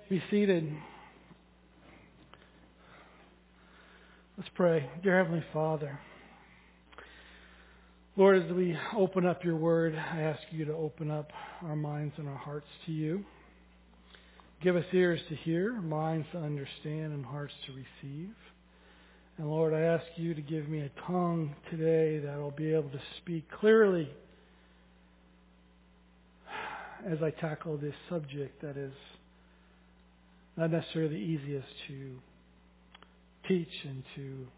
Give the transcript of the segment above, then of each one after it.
Be seated. Let's pray. Dear Heavenly Father, Lord, as we open up your word, I ask you to open up our minds and our hearts to you. Give us ears to hear, minds to understand, and hearts to receive. And Lord, I ask you to give me a tongue today that I'll be able to speak clearly as I tackle this subject that is not necessarily the easiest to teach and to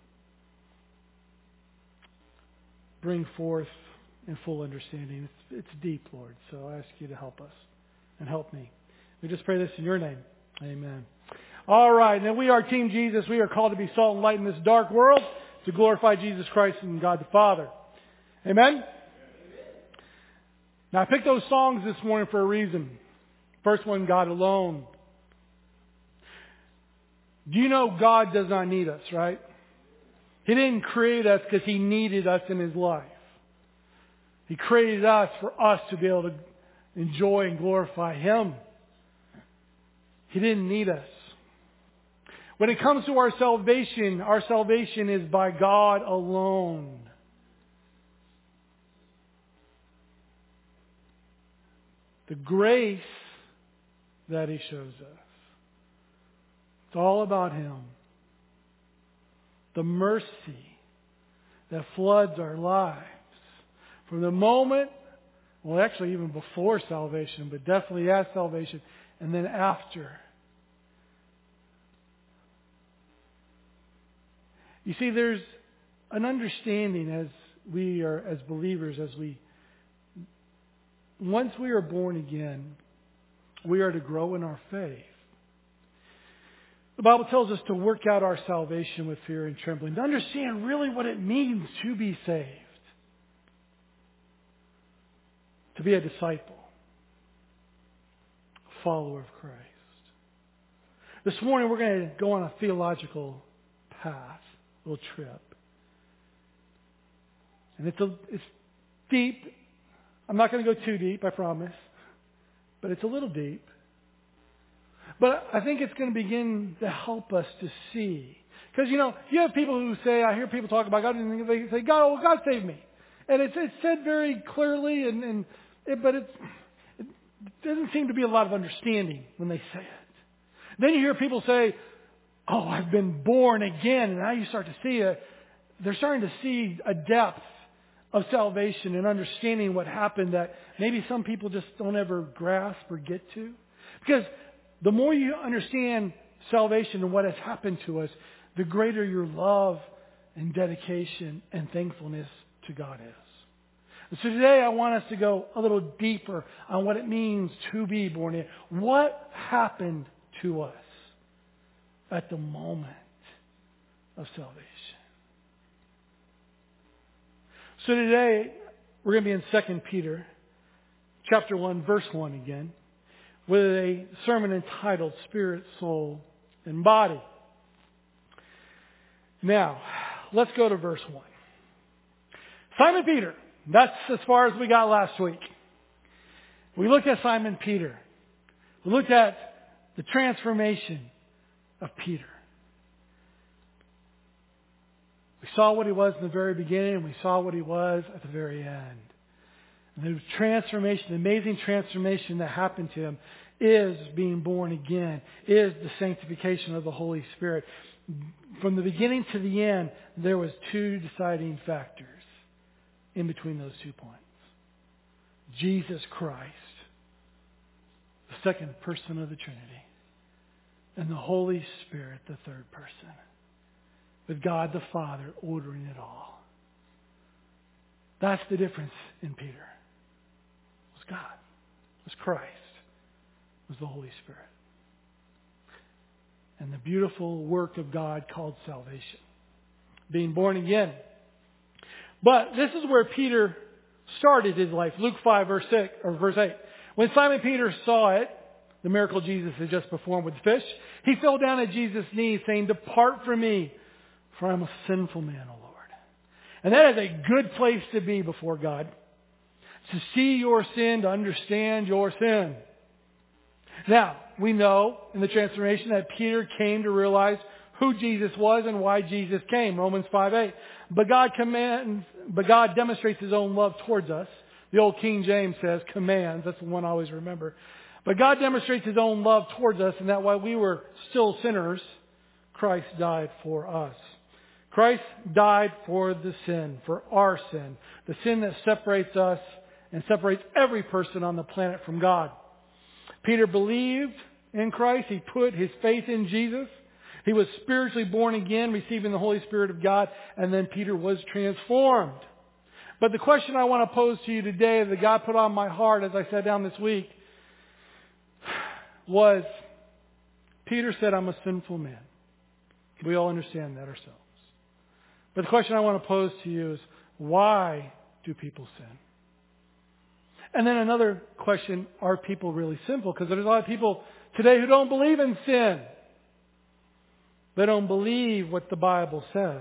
bring forth in full understanding. It's deep, Lord, so I ask you to help us and help me. We just pray this in your name. Amen. All right, now we are Team Jesus. We are called to be salt and light in this dark world to glorify Jesus Christ and God the Father. Amen? Now I picked those songs this morning for a reason. First one, God Alone. Do you know God does not need us, right? He didn't create us because He needed us in His life. He created us for us to be able to enjoy and glorify Him. He didn't need us. When it comes to our salvation is by God alone. The grace that He shows us. It's all about Him. The mercy that floods our lives. From the moment, well actually even before salvation, but definitely at salvation, and then after. You see, there's an understanding as we are, as believers, once we are born again, we are to grow in our faith. The Bible tells us to work out our salvation with fear and trembling, to understand really what it means to be saved, to be a disciple, a follower of Christ. This morning we're going to go on a theological path, a little trip. And it's deep. I'm not going to go too deep, I promise. But it's a little deep. But I think it's going to begin to help us to see. Because, you have people who say, I hear people talk about God, and they say, God saved me. And it's said very clearly, but it doesn't seem to be a lot of understanding when they say it. Then you hear people say, oh, I've been born again. And now you start to see they're starting to see a depth of salvation and understanding what happened that maybe some people just don't ever grasp or get to. Because the more you understand salvation and what has happened to us, the greater your love and dedication and thankfulness to God is. And so today I want us to go a little deeper on what it means to be born again. What happened to us at the moment of salvation? So today we're going to be in 2 Peter chapter 1, verse 1 again, with a sermon entitled Spirit, Soul, and Body. Now, let's go to verse 1. Simon Peter. That's as far as we got last week. We looked at Simon Peter. We looked at the transformation of Peter. We saw what he was in the very beginning, and we saw what he was at the very end. The transformation, the amazing transformation that happened to him is being born again, is the sanctification of the Holy Spirit. From the beginning to the end, there was two deciding factors in between those 2 points. Jesus Christ, the second person of the Trinity, and the Holy Spirit, the third person, with God the Father ordering it all. That's the difference in Peter. It was God. It was Christ. It was the Holy Spirit. And the beautiful work of God called salvation. Being born again. But this is where Peter started his life. Luke 5, verse 8. When Simon Peter saw it, the miracle Jesus had just performed with the fish, he fell down at Jesus' knees saying, "Depart from me, for I'm a sinful man, O Lord." And that is a good place to be before God. To see your sin, to understand your sin. Now, we know in the transformation that Peter came to realize who Jesus was and why Jesus came. Romans 5:8. But God demonstrates His own love towards us. The old King James says commands. That's the one I always remember. But God demonstrates His own love towards us, and that while we were still sinners, Christ died for us. Christ died for the sin, for our sin. The sin that separates us and separates every person on the planet from God. Peter believed in Christ. He put his faith in Jesus. He was spiritually born again, receiving the Holy Spirit of God, and then Peter was transformed. But the question I want to pose to you today that God put on my heart as I sat down this week was, Peter said, I'm a sinful man. We all understand that ourselves. But the question I want to pose to you is, why do people sin? And then another question, are people really sinful? Because there's a lot of people today who don't believe in sin. They don't believe what the Bible says.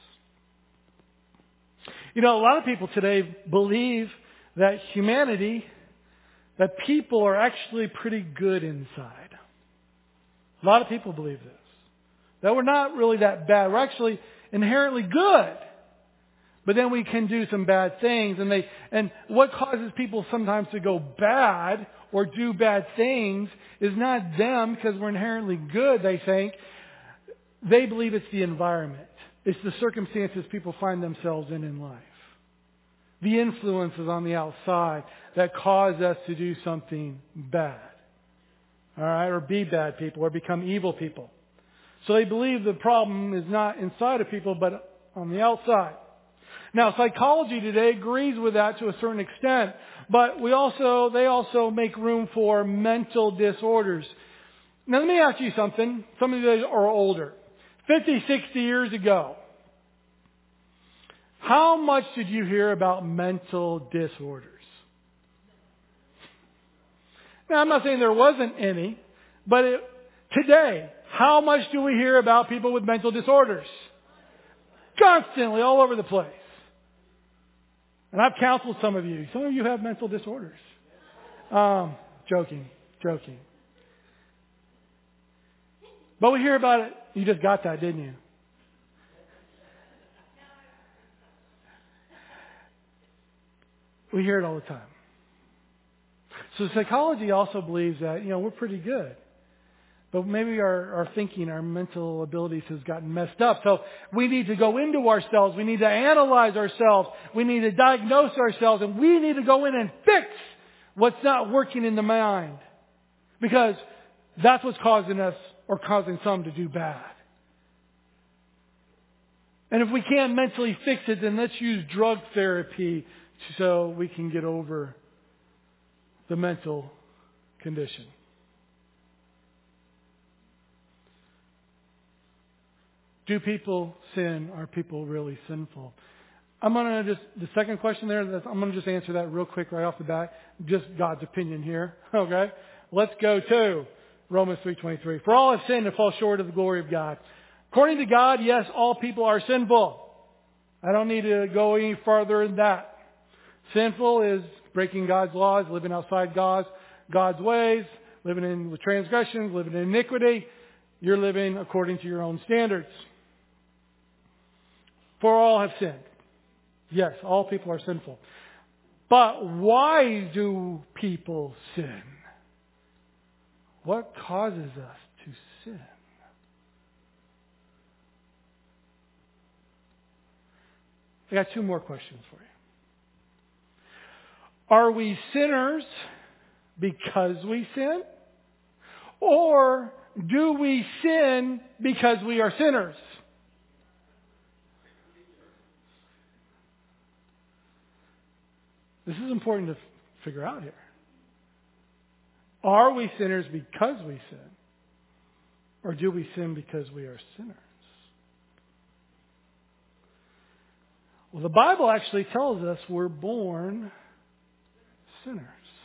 You know, a lot of people today believe that that people are actually pretty good inside. A lot of people believe this. That we're not really that bad. We're actually inherently good. But then we can do some bad things. And what causes people sometimes to go bad or do bad things is not them, because we're inherently good, they think. They believe it's the environment. It's the circumstances people find themselves in life. The influences on the outside that cause us to do something bad. All right? Or be bad people or become evil people. So they believe the problem is not inside of people, but on the outside. Now, psychology today agrees with that to a certain extent, but they also make room for mental disorders. Now, let me ask you something. Some of you are older. 50, 60 years ago, how much did you hear about mental disorders? Now, I'm not saying there wasn't any, but today, how much do we hear about people with mental disorders? Constantly, all over the place. And I've counseled some of you. Some of you have mental disorders. Joking. But we hear about it. You just got that, didn't you? We hear it all the time. So psychology also believes that, we're pretty good. But maybe our thinking, our mental abilities has gotten messed up. So we need to go into ourselves. We need to analyze ourselves. We need to diagnose ourselves. And we need to go in and fix what's not working in the mind. Because that's what's causing us or causing some to do bad. And if we can't mentally fix it, then let's use drug therapy so we can get over the mental condition. Do people sin? Are people really sinful? The second question there, I'm going to just answer that real quick right off the bat. Just God's opinion here. Okay? Let's go to Romans 3:23. For all have sinned and fall short of the glory of God. According to God, yes, all people are sinful. I don't need to go any further than that. Sinful is breaking God's laws, living outside God's ways, living in transgressions, living in iniquity. You're living according to your own standards. For all have sinned. Yes, all people are sinful. But why do people sin? What causes us to sin? I got two more questions for you. Are we sinners because we sin? Or do we sin because we are sinners? This is important to figure out here. Are we sinners because we sin? Or do we sin because we are sinners? Well, the Bible actually tells us we're born sinners.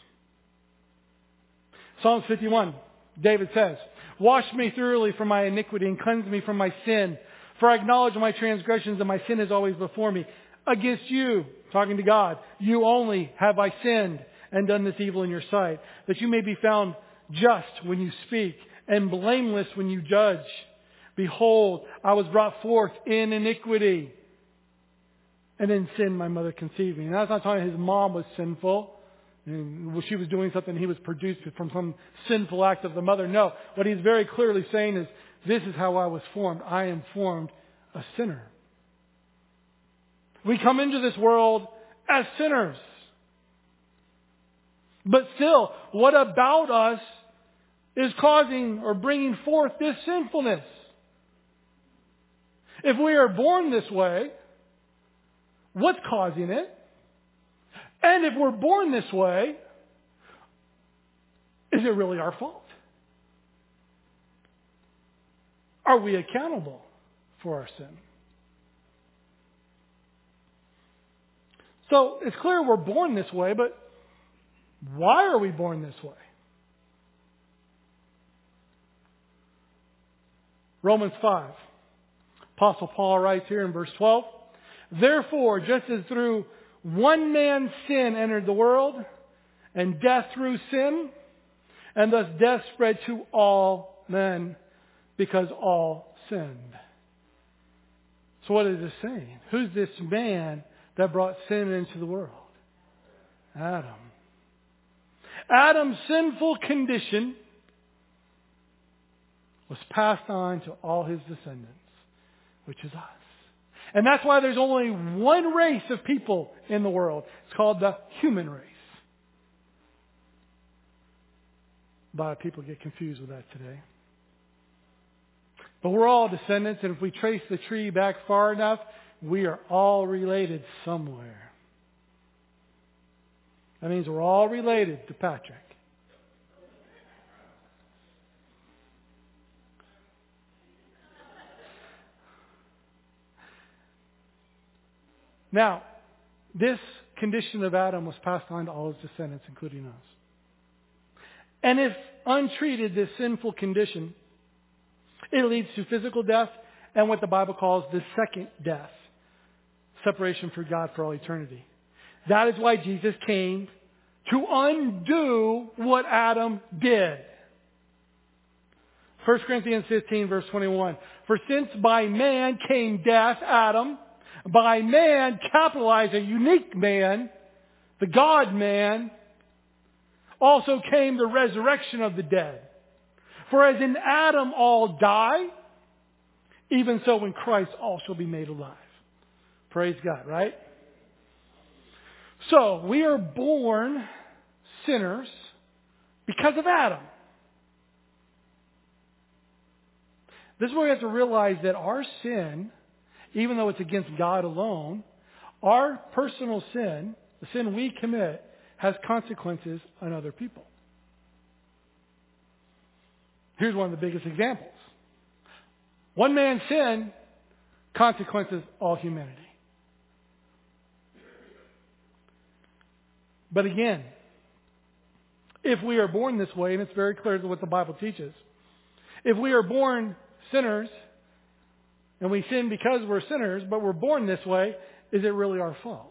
Psalms 51, David says, "Wash me thoroughly from my iniquity and cleanse me from my sin. For I acknowledge my transgressions and my sin is always before me. Against you," talking to God, "you only have I sinned and done this evil in your sight, that you may be found just when you speak, and blameless when you judge. Behold, I was brought forth in iniquity, and in sin my mother conceived me. And that's not talking his mom was sinful, and she was doing something, he was produced from some sinful act of the mother. No, what he's very clearly saying is, this is how I was formed. I am formed a sinner. We come into this world as sinners. But still, what about us is causing or bringing forth this sinfulness? If we are born this way, what's causing it? And if we're born this way, is it really our fault? Are we accountable for our sin? So it's clear we're born this way, but why are we born this way? Romans 5. Apostle Paul writes here in verse 12, therefore, just as through one man's sin entered the world, and death through sin, and thus death spread to all men, because all sinned. So what is this saying? Who's this man that brought sin into the world? Adam. Adam's sinful condition was passed on to all his descendants, which is us. And that's why there's only one race of people in the world. It's called the human race. A lot of people get confused with that today. But we're all descendants, and if we trace the tree back far enough, we are all related somewhere. That means we're all related to Patrick. Now, this condition of Adam was passed on to all his descendants, including us. And if untreated, this sinful condition, it leads to physical death and what the Bible calls the second death. Separation from God for all eternity. That is why Jesus came to undo what Adam did. 1 Corinthians 15 verse 21. For since by man came death, Adam, by man, capitalize a unique man, the God man, also came the resurrection of the dead. For as in Adam all die, even so in Christ all shall be made alive. Praise God, right? So, we are born sinners because of Adam. This is where we have to realize that our sin, even though it's against God alone, our personal sin, the sin we commit, has consequences on other people. Here's one of the biggest examples. One man's sin, consequences all humanity. But again, if we are born this way, and it's very clear to what the Bible teaches, if we are born sinners, and we sin because we're sinners, but we're born this way, is it really our fault?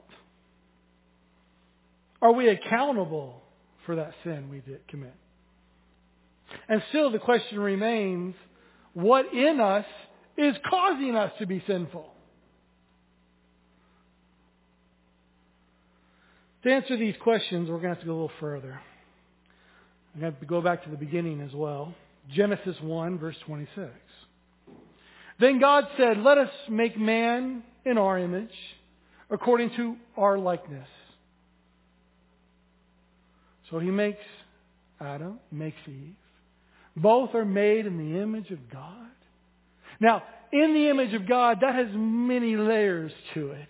Are we accountable for that sin we did commit? And still the question remains, what in us is causing us to be sinful? To answer these questions, we're going to have to go a little further. I'm going to have to go back to the beginning as well. Genesis 1, verse 26. Then God said, let us make man in our image, according to our likeness. So he makes Adam, makes Eve. Both are made in the image of God. Now, in the image of God, that has many layers to it.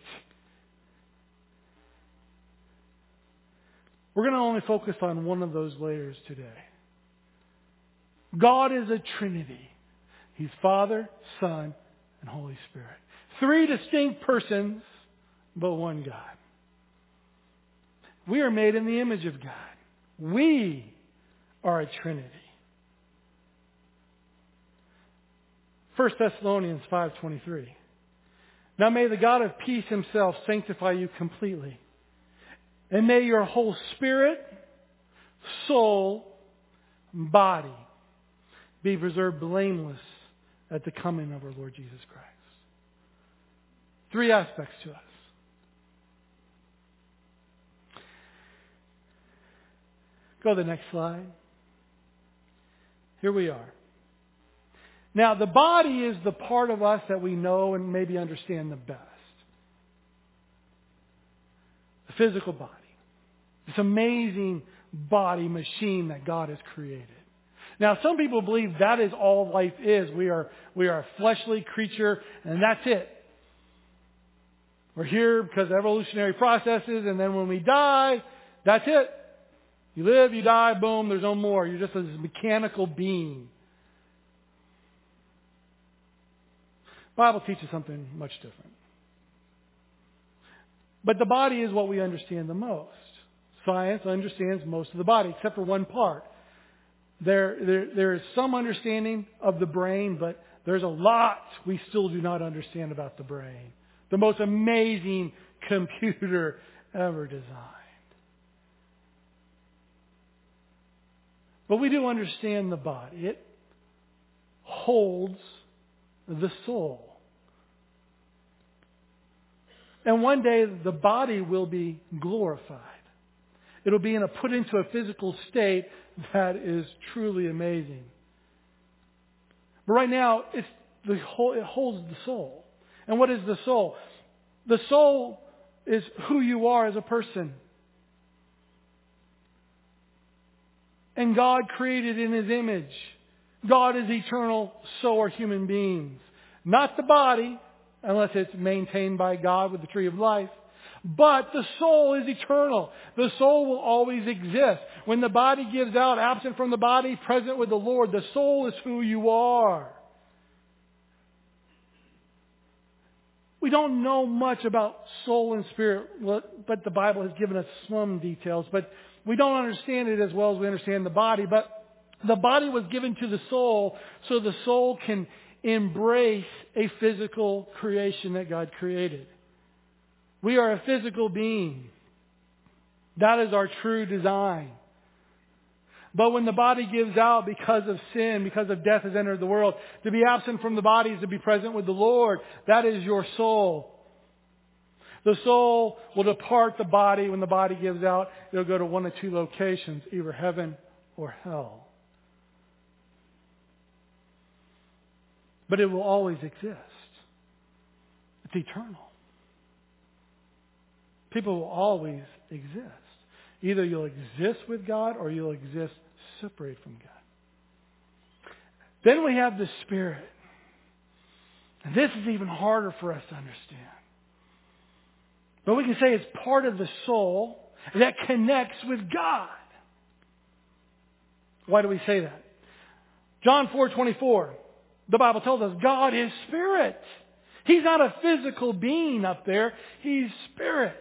We're going to only focus on one of those layers today. God is a Trinity. He's Father, Son, and Holy Spirit. Three distinct persons, but one God. We are made in the image of God. We are a Trinity. 1 Thessalonians 5:23. Now may the God of peace himself sanctify you completely. And may your whole spirit, soul, body be preserved blameless at the coming of our Lord Jesus Christ. 3 aspects to us. Go to the next slide. Here we are. Now, the body is the part of us that we know and maybe understand the best. The physical body. This amazing body machine that God has created. Now, some people believe that is all life is. We are a fleshly creature, and that's it. We're here because of evolutionary processes, and then when we die, that's it. You live, you die, boom, there's no more. You're just a mechanical being. The Bible teaches something much different. But the body is what we understand the most. Science understands most of the body, except for one part. There is some understanding of the brain, but there's a lot we still do not understand about the brain. The most amazing computer ever designed. But we do understand the body. It holds the soul. And one day the body will be glorified. It'll be put into a physical state that is truly amazing. But right now, it holds the soul. And what is the soul? The soul is who you are as a person. And God created in His image. God is eternal, so are human beings. Not the body, unless it's maintained by God with the tree of life. But the soul is eternal. The soul will always exist. When the body gives out, absent from the body, present with the Lord, the soul is who you are. We don't know much about soul and spirit, but the Bible has given us some details. But we don't understand it as well as we understand the body. But the body was given to the soul so the soul can embrace a physical creation that God created. We are a physical being. That is our true design. But when the body gives out because of sin, because of death has entered the world, to be absent from the body is to be present with the Lord. That is your soul. The soul will depart the body when the body gives out. It'll go to one of 2 locations, either heaven or hell. But it will always exist. It's eternal. People will always exist. Either you'll exist with God or you'll exist separated from God. Then we have the Spirit. And this is even harder for us to understand. But we can say it's part of the soul that connects with God. Why do we say that? John 4:24. The Bible tells us God is Spirit. He's not a physical being up there. He's Spirit.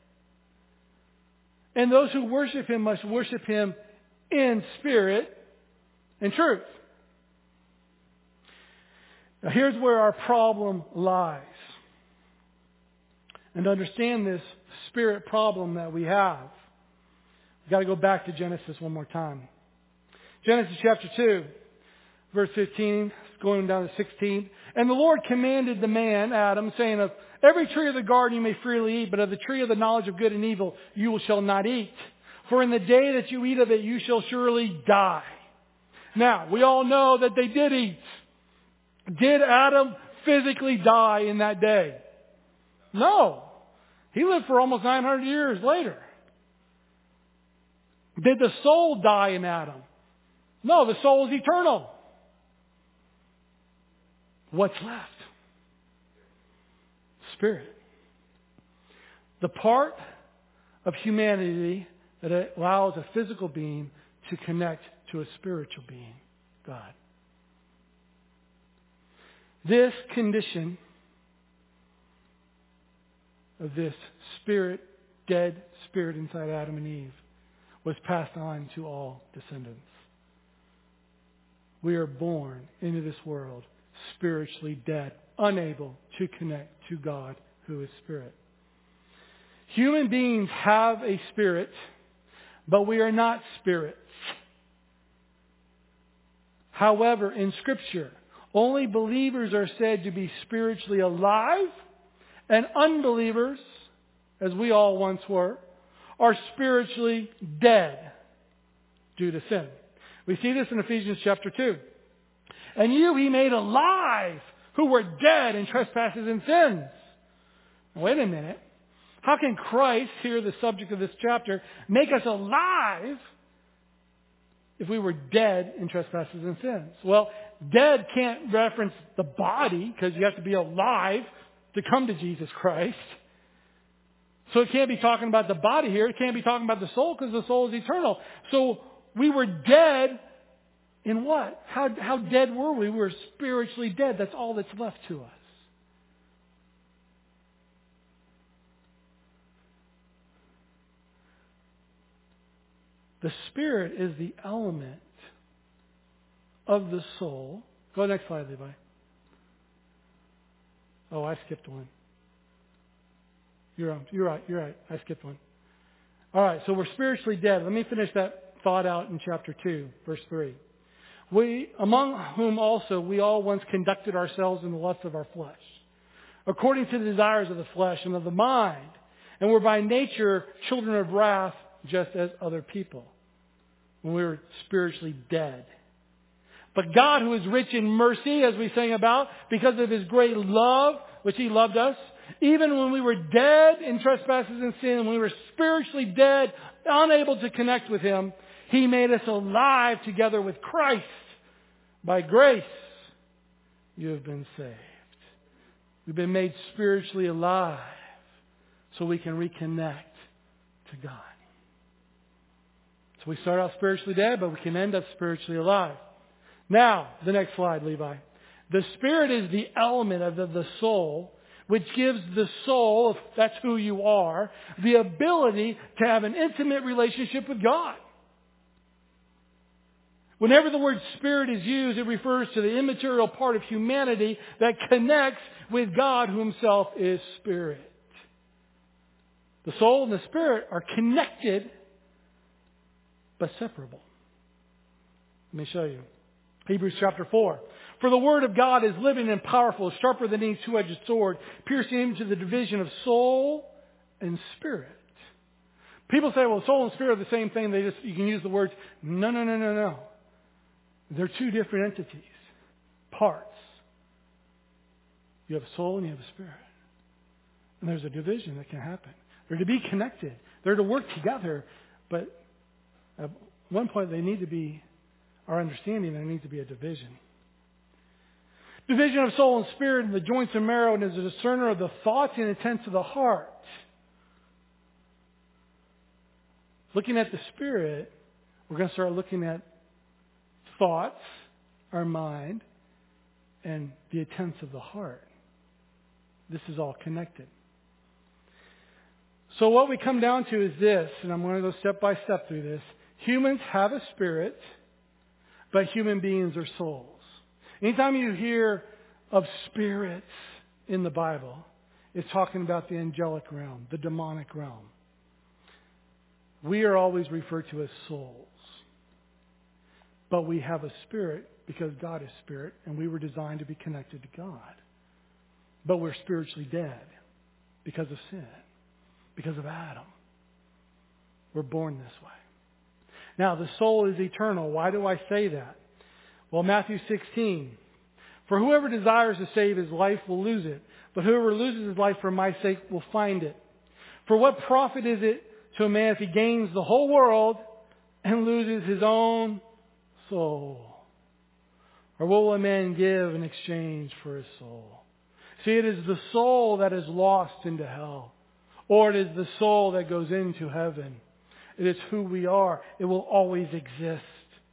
And those who worship Him must worship Him in spirit and truth. Now here's where our problem lies. And to understand this spirit problem that we have, we've got to go back to Genesis one more time. Genesis chapter 2, verse 15, going down to 16. And the Lord commanded the man, Adam, saying, of every tree of the garden you may freely eat, but of the tree of the knowledge of good and evil you shall not eat. For in the day that you eat of it, you shall surely die. Now, we all know that they did eat. Did Adam physically die in that day? No. He lived for almost 900 years later. Did the soul die in Adam? No, the soul is eternal. What's left? Spirit. The part of humanity that allows a physical being to connect to a spiritual being, God. This condition of this spirit, dead spirit inside Adam and Eve, was passed on to all descendants. We are born into this world spiritually dead, unable to connect to God who is Spirit. Human beings have a spirit, but we are not spirits. However, in Scripture, only believers are said to be spiritually alive, and unbelievers, as we all once were, are spiritually dead due to sin. We see this in Ephesians chapter 2. And you He made alive who were dead in trespasses and sins. Now, wait a minute. How can Christ, here the subject of this chapter, make us alive if we were dead in trespasses and sins? Well, dead can't reference the body because you have to be alive to come to Jesus Christ. So it can't be talking about the body here. It can't be talking about the soul because the soul is eternal. So we were dead in what? How dead were we? We were spiritually dead. That's all that's left to us. The Spirit is the element of the soul. Go next slide, Levi. Oh, I skipped one. You're right. I skipped one. All right, so we're spiritually dead. Let me finish that thought out in chapter 2, verse 3. We, among whom also we all once conducted ourselves in the lusts of our flesh, according to the desires of the flesh and of the mind, and were by nature children of wrath, just as other people, when we were spiritually dead. But God, who is rich in mercy, as we sang about, because of His great love, which He loved us, even when we were dead in trespasses and sin, when we were spiritually dead, unable to connect with Him, He made us alive together with Christ. By grace, you have been saved. We've been made spiritually alive so we can reconnect to God. So we start out spiritually dead, but we can end up spiritually alive. Now, the next slide, Levi. The Spirit is the element of the soul, which gives the soul, if that's who you are, the ability to have an intimate relationship with God. Whenever the word spirit is used, it refers to the immaterial part of humanity that connects with God, who Himself is spirit. The soul and the spirit are connected, but separable. Let me show you. Hebrews chapter 4. For the Word of God is living and powerful, sharper than any two-edged sword, piercing into the division of soul and spirit. People say, well, soul and spirit are the same thing. You can use the words. No. They're two different entities, parts. You have a soul and you have a spirit. And there's a division that can happen. They're to be connected. They're to work together. But at one point they need to be, our understanding, there needs to be a division. Division of soul and spirit in the joints and marrow, and is a discerner of the thoughts and intents of the heart. Looking at the spirit, we're going to start looking at thoughts, our mind, and the intents of the heart. This is all connected. So what we come down to is this, and I'm going to go step by step through this. Humans have a spirit, but human beings are souls. Anytime you hear of spirits in the Bible, it's talking about the angelic realm, the demonic realm. We are always referred to as souls. But we have a spirit because God is spirit, and we were designed to be connected to God. But we're spiritually dead because of sin, because of Adam. We're born this way. Now, the soul is eternal. Why do I say that? Well, Matthew 16. For whoever desires to save his life will lose it, but whoever loses his life for my sake will find it. For what profit is it to a man if he gains the whole world and loses his own soul? Or what will a man give in exchange for his soul? See, it is the soul that is lost into hell, or it is the soul that goes into heaven. It is who we are. It will always exist.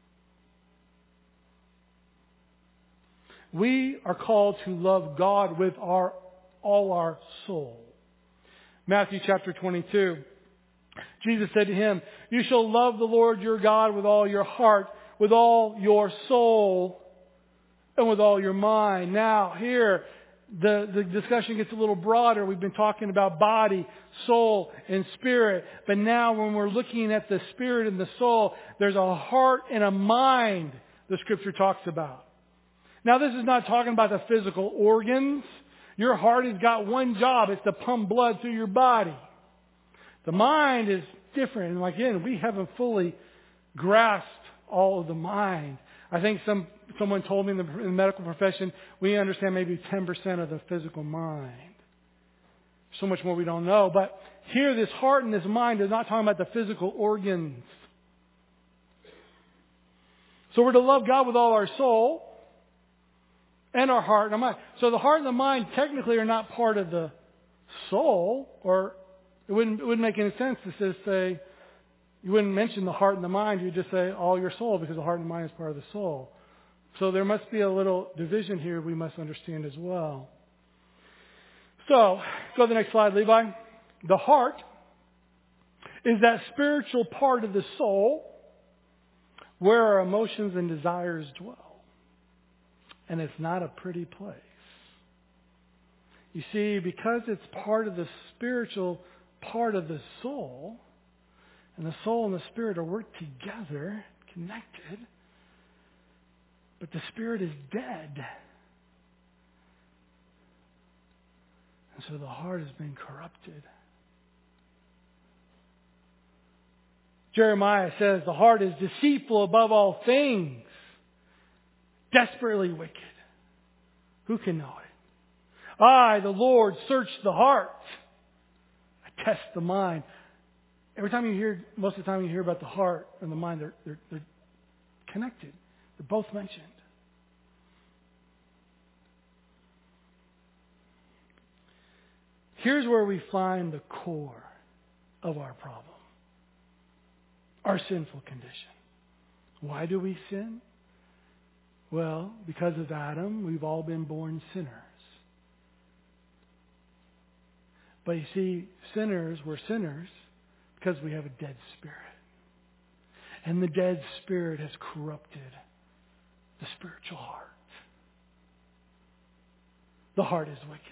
We are called to love God with all our soul. Matthew chapter 22. Jesus said to him, you shall love the Lord your God with all your heart, with all your soul, and with all your mind. Now, here, the discussion gets a little broader. We've been talking about body, soul, and spirit. But now when we're looking at the spirit and the soul, there's a heart and a mind the Scripture talks about. Now, this is not talking about the physical organs. Your heart has got one job. It's to pump blood through your body. The mind is different. And again, we haven't fully grasped all of the mind. I think someone told me in the medical profession, we understand maybe 10% of the physical mind. So much more we don't know. But here, this heart and this mind is not talking about the physical organs. So we're to love God with all our soul and our heart and our mind. So the heart and the mind technically are not part of the soul, or it wouldn't make any sense to just say, you wouldn't mention the heart and the mind, you'd just say all your soul, because the heart and the mind is part of the soul. So there must be a little division here we must understand as well. So, go to the next slide, Levi. The heart is that spiritual part of the soul where our emotions and desires dwell. And it's not a pretty place. You see, because it's part of the spiritual part of the soul, and the soul and the spirit are worked together, connected, but the spirit is dead. And so the heart has been corrupted. Jeremiah says the heart is deceitful above all things, desperately wicked. Who can know it? I, the Lord, search the heart. I test the mind. Most of the time you hear about the heart and the mind, they're connected. They're both mentioned. Here's where we find the core of our problem. Our sinful condition. Why do we sin? Well, because of Adam, we've all been born sinners. But you see, we're sinners because we have a dead spirit. And the dead spirit has corrupted the spiritual heart. The heart is wicked.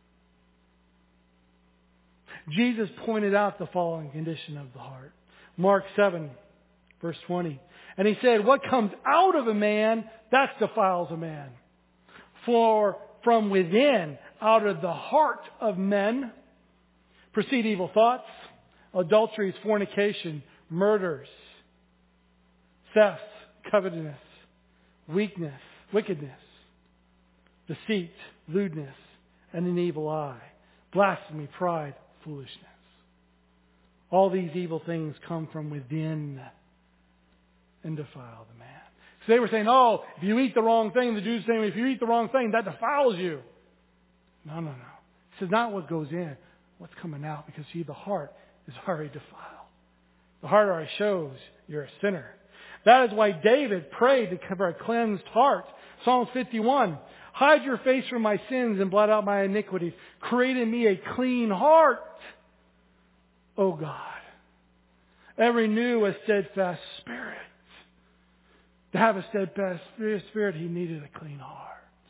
Jesus pointed out the fallen condition of the heart. Mark 7, verse 20. And he said, what comes out of a man, that defiles a man. For from within, out of the heart of men, proceed evil thoughts, adulteries, fornication, murders, thefts, covetousness, wickedness, deceit, lewdness, and an evil eye, blasphemy, pride, foolishness. All these evil things come from within and defile the man. So they were saying, if you eat the wrong thing, the Jews saying, if you eat the wrong thing, that defiles you. No. This is not what goes in, what's coming out. Because see, the heart is already defiled. The heart already shows you're a sinner. That is why David prayed to cover a cleansed heart. Psalm 51. Hide your face from my sins and blot out my iniquities. Create in me a clean heart, O God. And renew a steadfast spirit. To have a steadfast spirit, he needed a clean heart.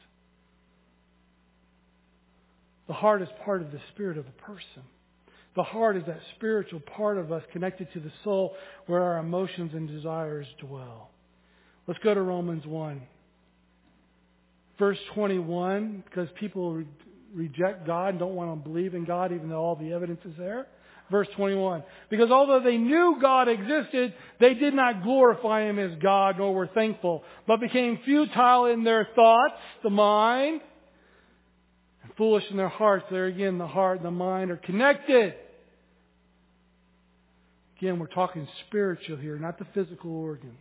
The heart is part of the spirit of a person. The heart is that spiritual part of us connected to the soul where our emotions and desires dwell. Let's go to Romans 1. Verse 21, because people reject God and don't want to believe in God even though all the evidence is there. Verse 21, because although they knew God existed, they did not glorify Him as God nor were thankful, but became futile in their thoughts, the mind, and foolish in their hearts. There again, the heart and the mind are connected. Again, we're talking spiritual here, not the physical organs.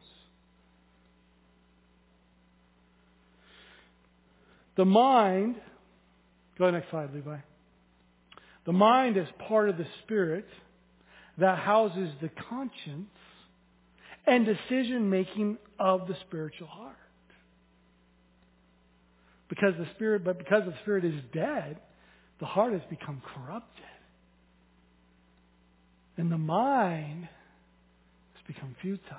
The mind, go to the next slide, Levi. The mind is part of the spirit that houses the conscience and decision making of the spiritual heart. Because the spirit is dead, the heart has become corrupted. And the mind has become futile.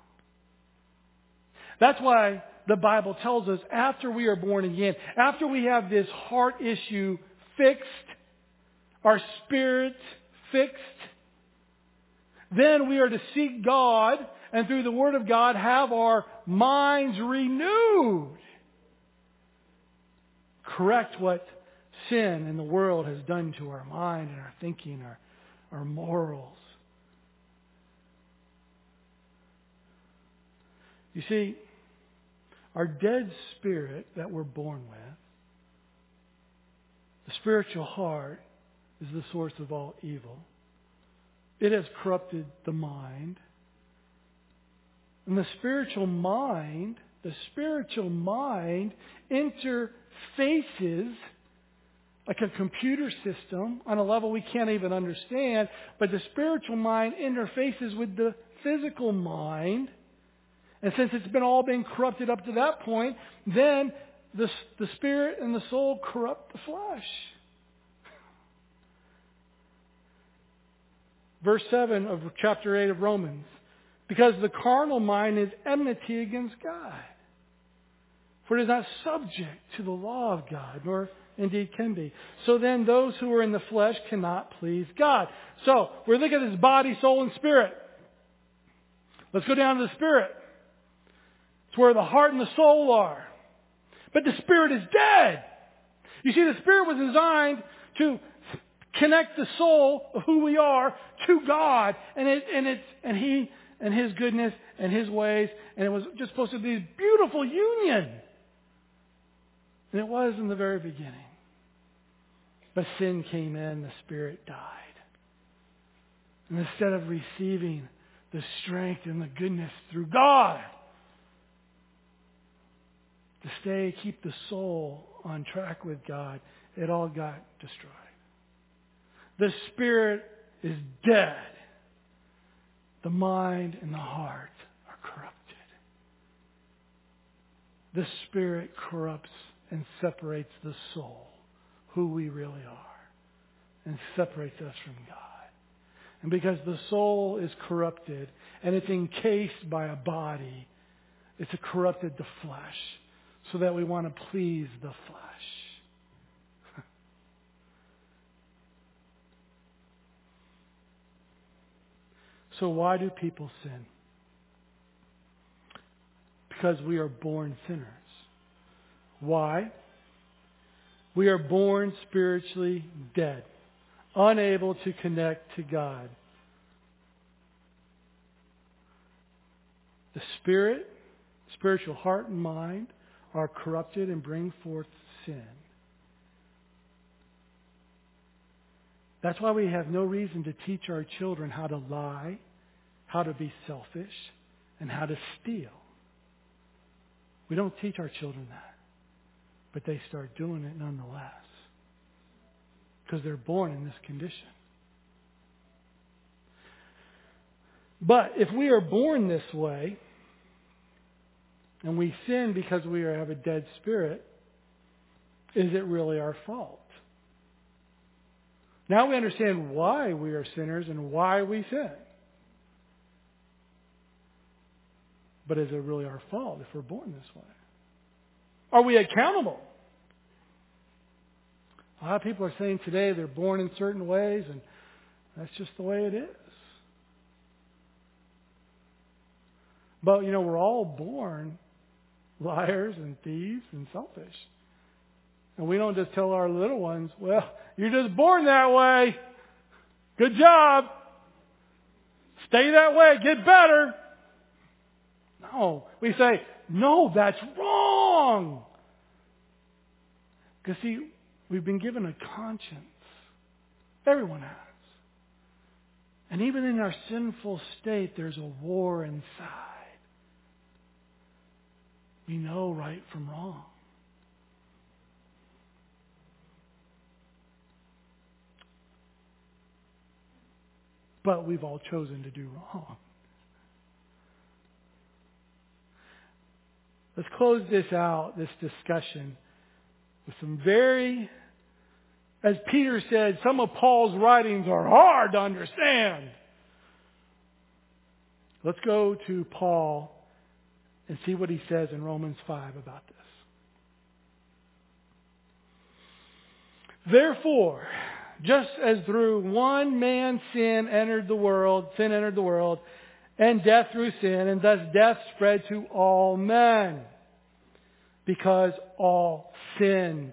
That's why the Bible tells us after we are born again, after we have this heart issue fixed, our spirit fixed, then we are to seek God and through the Word of God have our minds renewed. Correct what sin in the world has done to our mind and our thinking, our morals. You see, our dead spirit that we're born with, the spiritual heart, is the source of all evil. It has corrupted the mind. And the spiritual mind interfaces like a computer system on a level we can't even understand, but the spiritual mind interfaces with the physical mind. And since it's all been corrupted up to that point, then the spirit and the soul corrupt the flesh. Verse 7 of chapter 8 of Romans. Because the carnal mind is enmity against God. For it is not subject to the law of God, nor indeed can be. So then those who are in the flesh cannot please God. So, we're looking at this body, soul, and spirit. Let's go down to the spirit. It's where the heart and the soul are. But the spirit is dead. You see, the spirit was designed to connect the soul of who we are to God, and He and His goodness and His ways, and it was just supposed to be a beautiful union. And it was in the very beginning. But sin came in, the spirit died. And instead of receiving the strength and the goodness through God, to keep the soul on track with God, it all got destroyed. The spirit is dead. The mind and the heart are corrupted. The spirit corrupts and separates the soul, who we really are, and separates us from God. And because the soul is corrupted and it's encased by a body, it's corrupted the flesh, so that we want to please the flesh. So why do people sin? Because we are born sinners. Why? We are born spiritually dead, unable to connect to God. The spirit, spiritual heart and mind are corrupted and bring forth sin. That's why we have no reason to teach our children how to lie, how to be selfish, and how to steal. We don't teach our children that. But they start doing it nonetheless. Because they're born in this condition. But if we are born this way, and we sin because we have a dead spirit, is it really our fault? Now we understand why we are sinners and why we sin. But is it really our fault if we're born this way? Are we accountable? A lot of people are saying today they're born in certain ways, and that's just the way it is. But, we're all born liars and thieves and selfish. And we don't just tell our little ones, well, you're just born that way. Good job. Stay that way. Get better. No. We say, no, that's wrong. Because see, we've been given a conscience. Everyone has. And even in our sinful state, there's a war inside. We know right from wrong. But we've all chosen to do wrong. Let's close this out, this discussion, with some as Peter said, some of Paul's writings are hard to understand. Let's go to Paul and see what he says in Romans 5 about this. Therefore, just as through one man sin entered the world, and death through sin, and thus death spread to all men, because all sinned.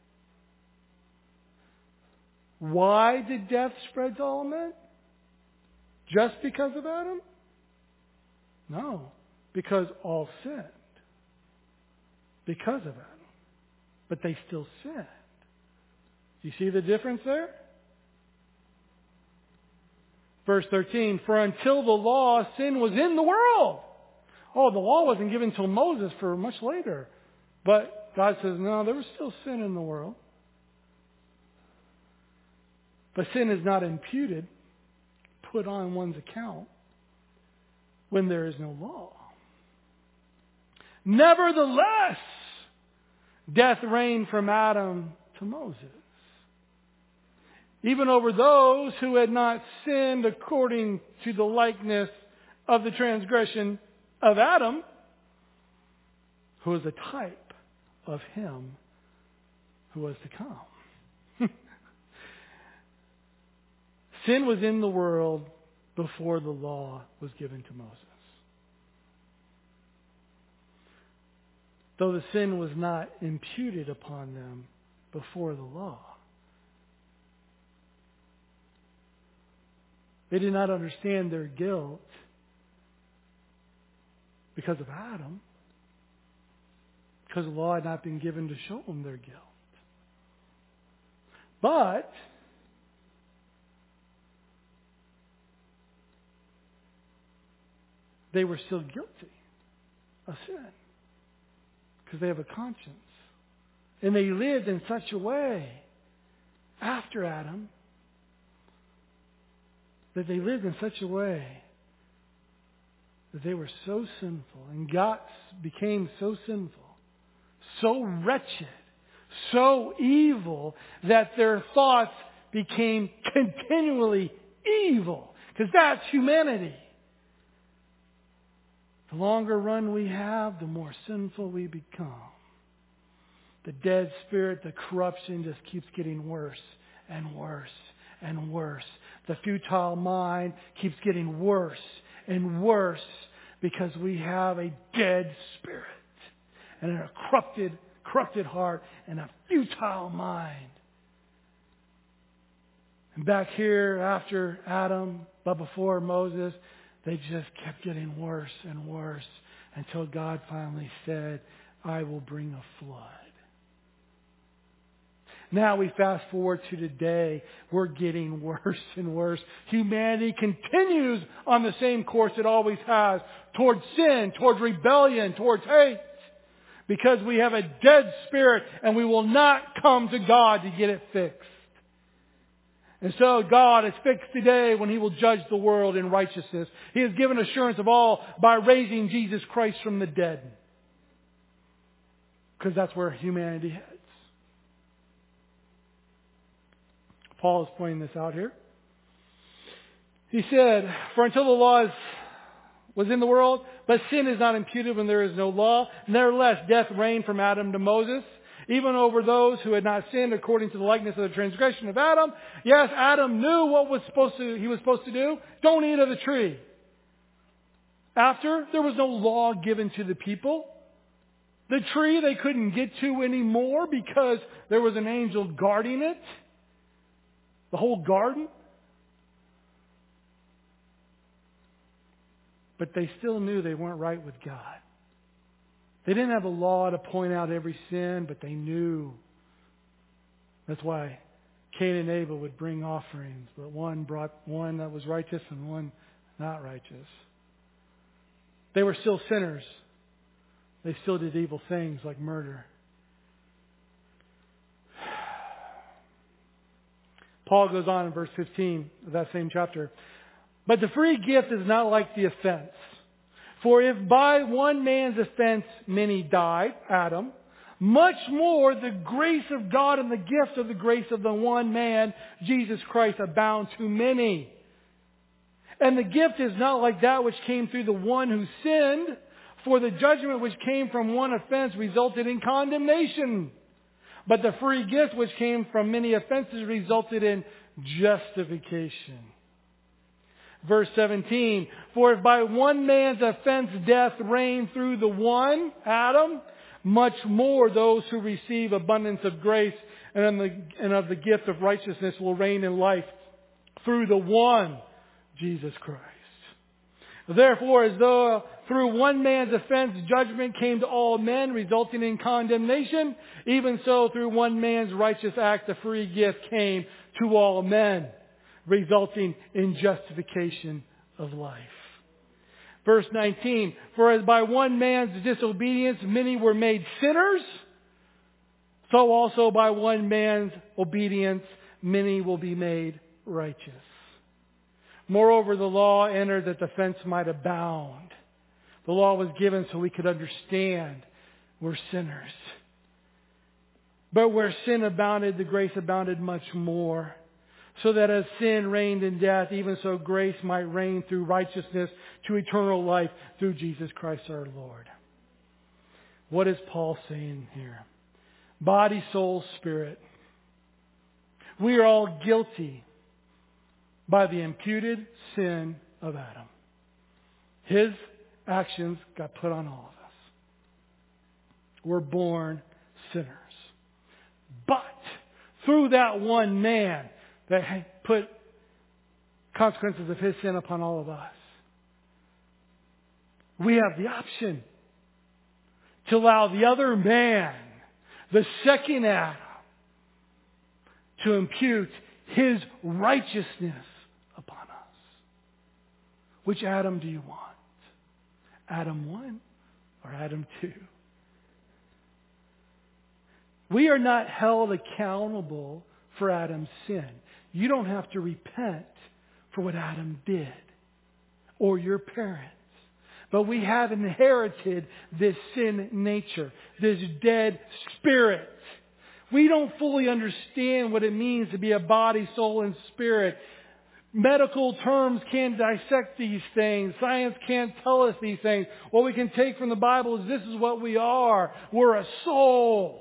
Why did death spread to all men? Just because of Adam? No, because all sinned. Because of Adam. But they still sinned. Do you see the difference there? Verse 13, for until the law, sin was in the world. Oh, the law wasn't given until Moses, for much later. But God says, no, there was still sin in the world. But sin is not imputed, put on one's account, when there is no law. Nevertheless, death reigned from Adam to Moses, even over those who had not sinned according to the likeness of the transgression of Adam, who is a type of him who was to come. Sin was in the world before the law was given to Moses. Though the sin was not imputed upon them before the law. They did not understand their guilt because of Adam, because the law had not been given to show them their guilt. But they were still guilty of sin because they have a conscience. And they lived in such a way after Adam that they lived in such a way that they were so sinful and became so sinful, so wretched, so evil that their thoughts became continually evil. Because that's humanity. The longer run we have, the more sinful we become. The dead spirit, the corruption just keeps getting worse and worse and worse. The futile mind keeps getting worse and worse because we have a dead spirit and a corrupted heart and a futile mind. And back here after Adam, but before Moses, they just kept getting worse and worse until God finally said, I will bring a flood. Now we fast forward to today. We're getting worse and worse. Humanity continues on the same course it always has. Towards sin, towards rebellion, towards hate. Because we have a dead spirit and we will not come to God to get it fixed. And so God is fixed today when He will judge the world in righteousness. He has given assurance of all by raising Jesus Christ from the dead. Because that's where humanity heads. Paul is pointing this out here. He said, for until the law was in the world, but sin is not imputed when there is no law. Nevertheless, death reigned from Adam to Moses, even over those who had not sinned according to the likeness of the transgression of Adam. Yes, Adam knew what he was supposed to do. Don't eat of the tree. After, there was no law given to the people. The tree they couldn't get to anymore because there was an angel guarding it. The whole garden. But they still knew they weren't right with God. They didn't have a law to point out every sin, but they knew. That's why Cain and Abel would bring offerings, but one brought one that was righteous and one not righteous. They were still sinners. They still did evil things like murder. Paul goes on in verse 15 of that same chapter. But the free gift is not like the offense. For if by one man's offense many died, Adam, much more the grace of God and the gift of the grace of the one man, Jesus Christ, abound to many. And the gift is not like that which came through the one who sinned, for the judgment which came from one offense resulted in condemnation. But the free gift which came from many offenses resulted in justification. Verse 17, for if by one man's offense death reigned through the one, Adam, much more those who receive abundance of grace and of the gift of righteousness will reign in life through the one, Jesus Christ. Therefore, as though through one man's offense judgment came to all men, resulting in condemnation, even so through one man's righteous act a free gift came to all men, resulting in justification of life. Verse 19, for as by one man's disobedience many were made sinners, so also by one man's obedience many will be made righteous. Moreover, the law entered that the offense might abound. The law was given so we could understand we're sinners. But where sin abounded, the grace abounded much more. So that as sin reigned in death, even so grace might reign through righteousness to eternal life through Jesus Christ our Lord. What is Paul saying here? Body, soul, spirit. We are all guilty by the imputed sin of Adam. His actions got put on all of us. We're born sinners. But through that one man that put consequences of his sin upon all of us, we have the option to allow the other man, the second Adam, to impute his righteousness upon us. Which Adam do you want? Adam 1 or Adam 2? We are not held accountable for Adam's sin. You don't have to repent for what Adam did or your parents. But we have inherited this sin nature, this dead spirit. We don't fully understand what it means to be a body, soul, and spirit. Medical terms can't dissect these things. Science can't tell us these things. What we can take from the Bible is this is what we are. We're a soul.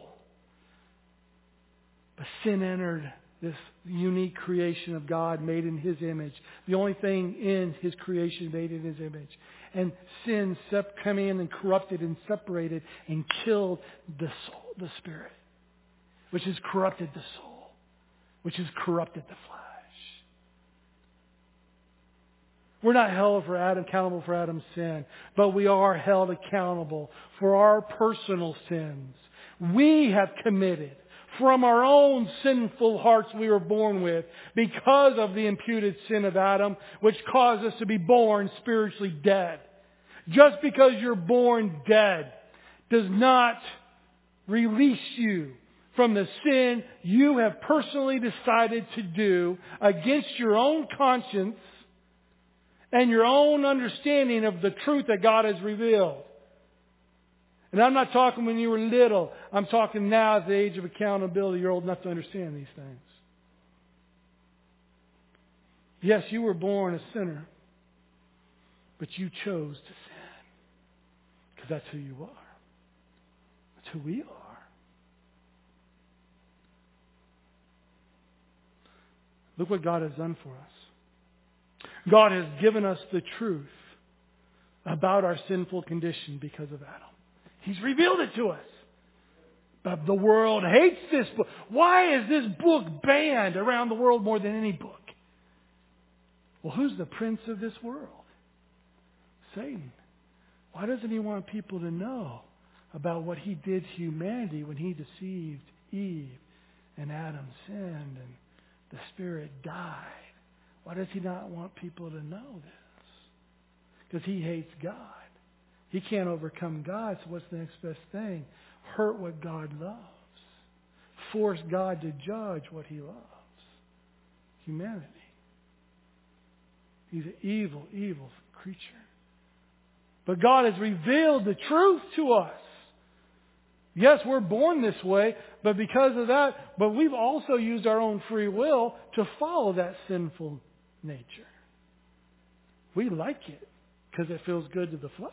But sin entered this unique creation of God made in His image. The only thing in His creation made in His image. And sin came in and corrupted and separated and killed the soul, the spirit. Which has corrupted the soul. Which has corrupted the flesh. We're not held accountable for Adam's sin. But we are held accountable for our personal sins. We have committed from our own sinful hearts we were born with because of the imputed sin of Adam, which caused us to be born spiritually dead. Just because you're born dead does not release you from the sin you have personally decided to do against your own conscience and your own understanding of the truth that God has revealed. And I'm not talking when you were little. I'm talking now at the age of accountability. You're old enough to understand these things. Yes, you were born a sinner. But you chose to sin. Because that's who you are. That's who we are. Look what God has done for us. God has given us the truth about our sinful condition because of Adam. He's revealed it to us. But the world hates this book. Why is this book banned around the world more than any book? Well, who's the prince of this world? Satan. Why doesn't he want people to know about what he did to humanity when he deceived Eve and Adam sinned and the Spirit died? Why does he not want people to know this? Because he hates God. He can't overcome God, so what's the next best thing? Hurt what God loves. Force God to judge what He loves. Humanity. He's an evil, evil creature. But God has revealed the truth to us. Yes, we're born this way, but because of that, but we've also used our own free will to follow that sinful nature. We like it because it feels good to the flesh.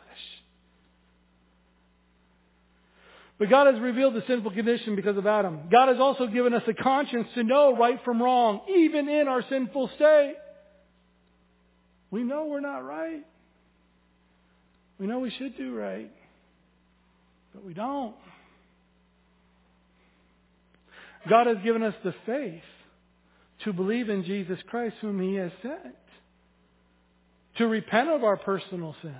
But God has revealed the sinful condition because of Adam. God has also given us a conscience to know right from wrong, even in our sinful state. We know we're not right. We know we should do right, but we don't. God has given us the faith to believe in Jesus Christ whom He has sent, to repent of our personal sins.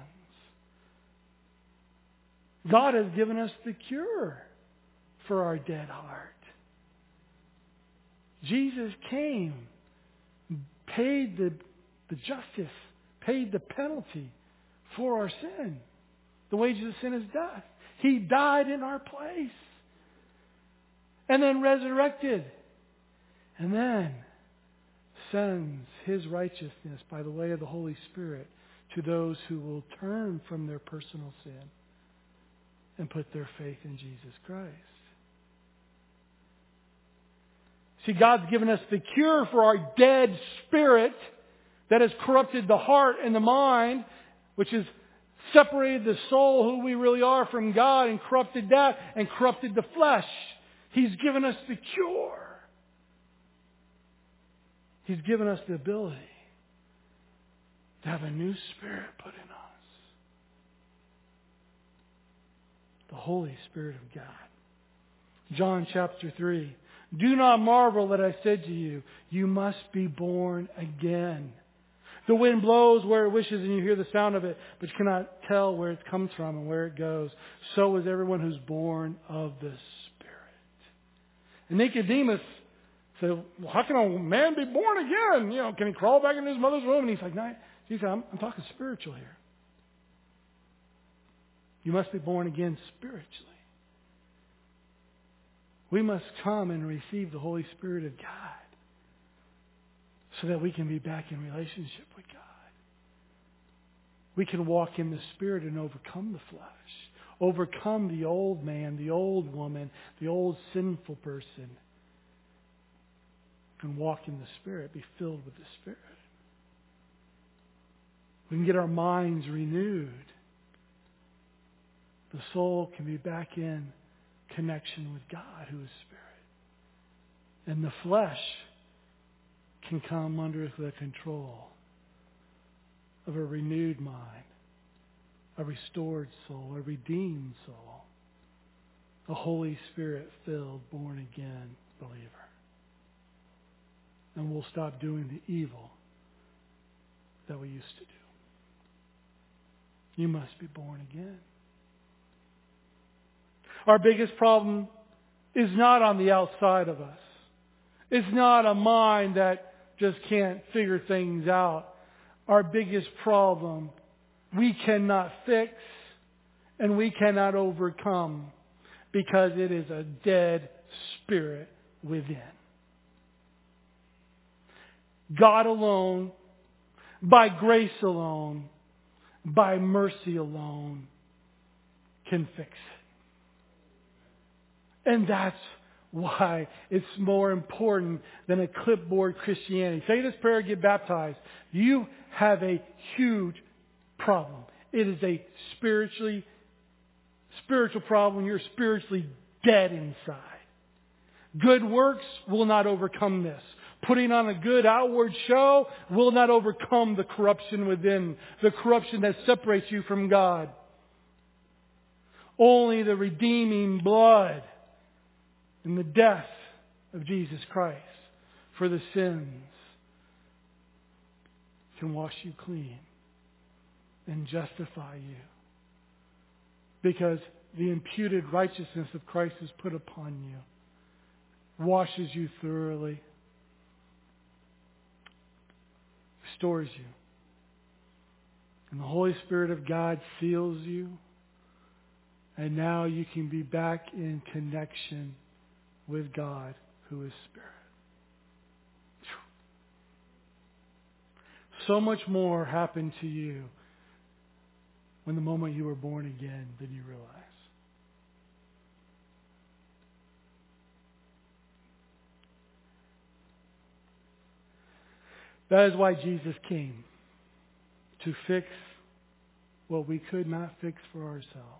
God has given us the cure for our dead heart. Jesus came, paid the justice, paid the penalty for our sin. The wages of sin is death. He died in our place. And then resurrected. And then sends His righteousness by the way of the Holy Spirit to those who will turn from their personal sin and put their faith in Jesus Christ. See, God's given us the cure for our dead spirit that has corrupted the heart and the mind, which has separated the soul, who we really are, from God, and corrupted that and corrupted the flesh. He's given us the cure. He's given us the ability to have a new spirit put in us. The Holy Spirit of God. John chapter 3. Do not marvel that I said to you, you must be born again. The wind blows where it wishes and you hear the sound of it, but you cannot tell where it comes from and where it goes. So is everyone who's born of the Spirit. And Nicodemus said, well, how can a man be born again? Can he crawl back into his mother's womb? And he's like, no, he said, I'm talking spiritual here. You must be born again spiritually. We must come and receive the Holy Spirit of God so that we can be back in relationship with God. We can walk in the Spirit and overcome the flesh, overcome the old man, the old woman, the old sinful person, and walk in the Spirit, be filled with the Spirit. We can get our minds renewed. The soul can be back in connection with God, who is Spirit. And the flesh can come under the control of a renewed mind, a restored soul, a redeemed soul, a Holy Spirit-filled, born-again believer. And we'll stop doing the evil that we used to do. You must be born again. Our biggest problem is not on the outside of us. It's not a mind that just can't figure things out. Our biggest problem we cannot fix and we cannot overcome because it is a dead spirit within. God alone, by grace alone, by mercy alone, can fix it. And that's why it's more important than a clipboard Christianity. Say this prayer, get baptized. You have a huge problem. It is a spiritual problem. You're spiritually dead inside. Good works will not overcome this. Putting on a good outward show will not overcome the corruption within, the corruption that separates you from God. Only the redeeming blood and the death of Jesus Christ for the sins can wash you clean and justify you. Because the imputed righteousness of Christ is put upon you, washes you thoroughly, restores you. And the Holy Spirit of God seals you. And now you can be back in connection with God, who is Spirit. So much more happened to you when the moment you were born again than you realize. That is why Jesus came, to fix what we could not fix for ourselves.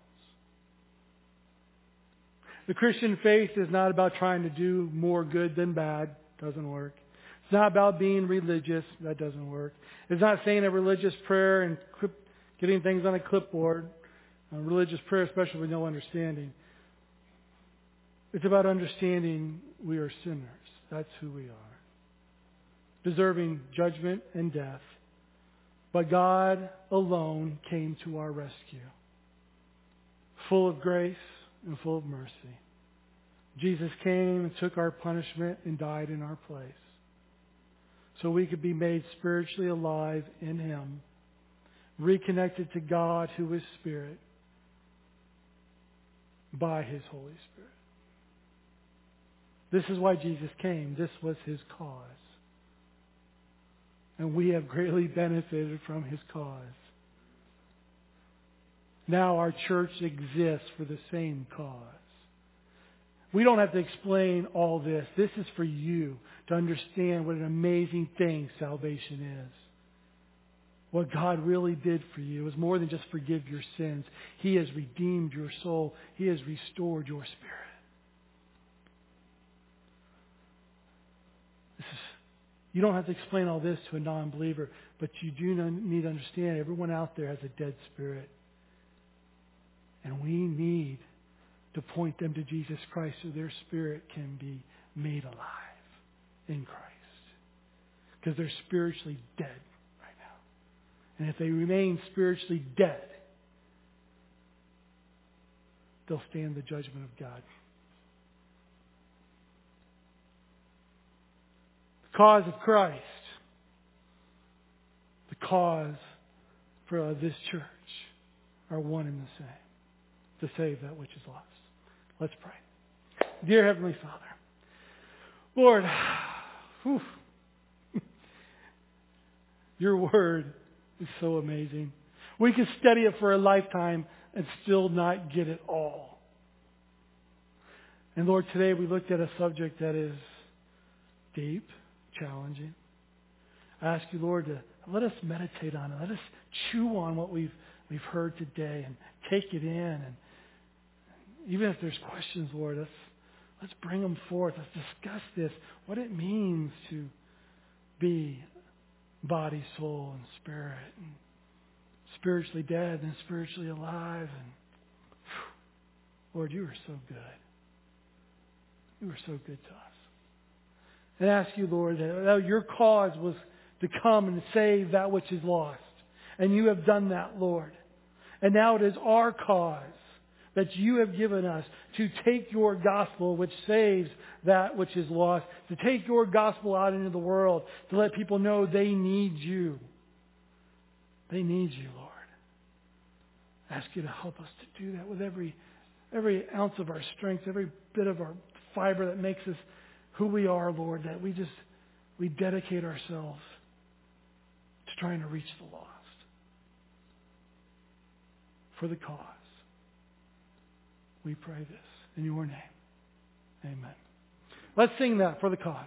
The Christian faith is not about trying to do more good than bad. Doesn't work. It's not about being religious. That doesn't work. It's not saying a religious prayer and getting things on a clipboard. A religious prayer, especially with no understanding. It's about understanding we are sinners. That's who we are. Deserving judgment and death. But God alone came to our rescue. Full of grace and full of mercy. Jesus came and took our punishment and died in our place. So we could be made spiritually alive in Him. Reconnected to God who is Spirit. By His Holy Spirit. This is why Jesus came. This was His cause. And we have greatly benefited from His cause. Now our church exists for the same cause. We don't have to explain all this. This is for you to understand what an amazing thing salvation is. What God really did for you is more than just forgive your sins. He has redeemed your soul. He has restored your spirit. You don't have to explain all this to a non-believer, but you do need to understand everyone out there has a dead spirit. And we need to point them to Jesus Christ so their spirit can be made alive in Christ. Because they're spiritually dead right now. And if they remain spiritually dead, they'll stand the judgment of God. The cause of Christ, the cause for this church are one and the same. To save that which is lost. Let's pray. Dear Heavenly Father, Lord, your word is so amazing. We could study it for a lifetime and still not get it all. And Lord, today we looked at a subject that is deep, challenging. I ask you, Lord, to let us meditate on it. Let us chew on what we've heard today and take it in. And even if there's questions, Lord, let's bring them forth. Let's discuss this, what it means to be body, soul, and spirit, and spiritually dead and spiritually alive. And Lord, you are so good. You are so good to us. And I ask you, Lord, that your cause was to come and save that which is lost. And you have done that, Lord. And now it is our cause that you have given us to take your gospel, which saves that which is lost, to take your gospel out into the world, to let people know they need you. They need you, Lord. I ask you to help us to do that with every ounce of our strength, every bit of our fiber that makes us who we are, Lord, that we dedicate ourselves to trying to reach the lost for the cause. We pray this in your name. Amen. Let's sing that for the cause.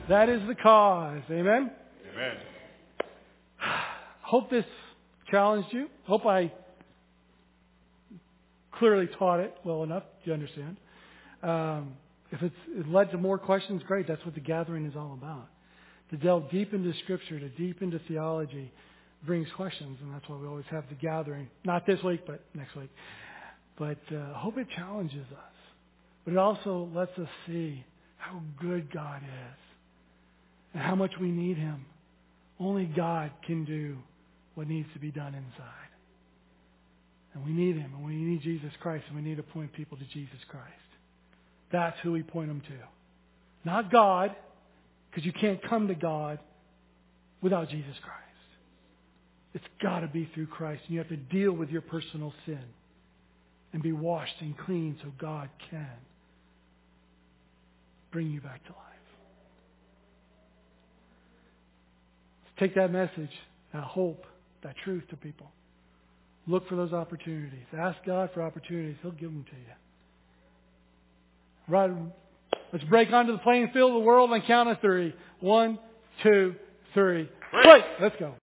That is the cause. Amen? Amen. Hope this challenged you. Hope I clearly taught it well enough. Do you understand? If it led to more questions, great. That's what the gathering is all about. To delve deep into Scripture, to deep into theology, brings questions, and that's why we always have the gathering. Not this week, but next week. But I hope it challenges us. But it also lets us see how good God is and how much we need Him. Only God can do what needs to be done inside. And we need Him, and we need Jesus Christ, and we need to point people to Jesus Christ. That's who we point them to. Not God, because you can't come to God without Jesus Christ. It's got to be through Christ. And you have to deal with your personal sin and be washed and clean so God can bring you back to life. Take that message, that hope, that truth to people. Look for those opportunities. Ask God for opportunities. He'll give them to you. Right. Let's break onto the playing field of the world and count of 3. 1, 2, 3. Break! Let's go.